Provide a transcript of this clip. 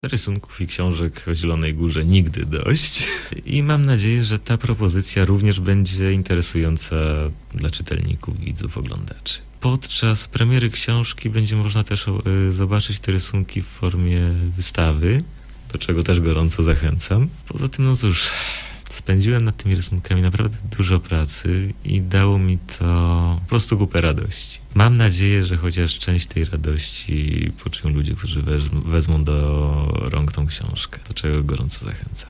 Rysunków i książek o Zielonej Górze nigdy dość. I mam nadzieję, że ta propozycja również będzie interesująca dla czytelników, widzów, oglądaczy. Podczas premiery książki będzie można też zobaczyć te rysunki w formie wystawy, do czego też gorąco zachęcam. Poza tym, no cóż, spędziłem nad tymi rysunkami naprawdę dużo pracy i dało mi to po prostu kupę radości. Mam nadzieję, że chociaż część tej radości poczują ludzie, którzy wezmą do rąk tą książkę, do czego gorąco zachęcam.